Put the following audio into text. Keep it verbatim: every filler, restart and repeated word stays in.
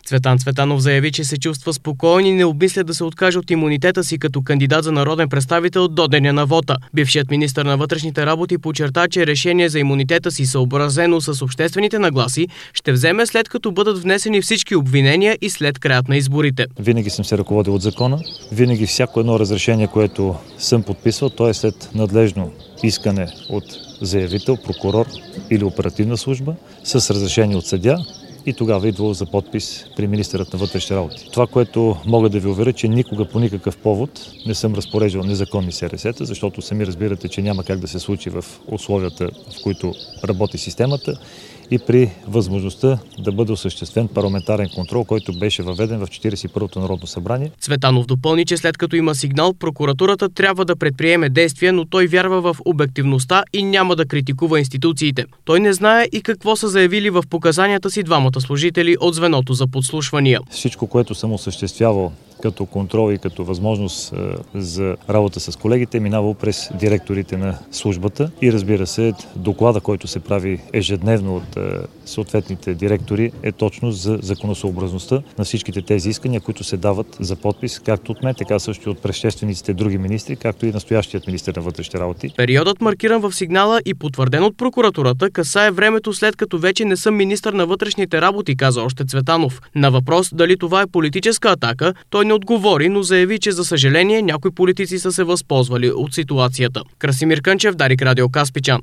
Цветан Цветанов заяви, че се чувства спокоен и не обмисля да се откаже от имунитета си като кандидат за народен представител до деня на вота. Бившият министър на вътрешните работи подчерта, че решение за имунитета си, съобразено с обществените нагласи, ще вземе след като бъдат внесени всички обвинения и след краят на изборите. Винаги съм се ръководил от закона. Винаги всяко едно разрешение, което съм подписал, то е след надлежно искане от заявител, прокурор или оперативна служба с разрешение от съдия и тогава идва за подпис при министърът на вътрешните работи. Това, което мога да ви уверя, че никога по никакъв повод не съм разпореждал незаконни СРС-та, защото сами разбирате, че няма как да се случи в условията, в които работи системата и при възможността да бъде осъществен парламентарен контрол, който беше въведен в четиридесет и първото Народно събрание. Цветанов допълни, че след като има сигнал, прокуратурата трябва да предприеме действия, но той вярва в обективността и няма да критикува институциите. Той не знае и какво са заявили в показанията си двамата служители от звеното за подслушвания. Всичко, което съм осъществявал като контрол и като възможност за работа с колегите, е минавал през директорите на службата и разбира се, доклада, който се прави ежедневно от съответните директори, е точно за законосъобразността на всичките тези искания, които се дават за подпис, както от мен, така също и от предшествениците други министри, както и настоящият министър на вътрешните работи. Периодът, маркиран в сигнала и потвърден от прокуратурата, касае времето след като вече не съм министър на вътрешните работи, каза още Цветанов. На въпрос дали това е политическа атака, той не отговори, но заяви, че за съжаление някои политици са се възползвали от ситуацията. Красимир Кънчев, Дарик Радио Каспичан.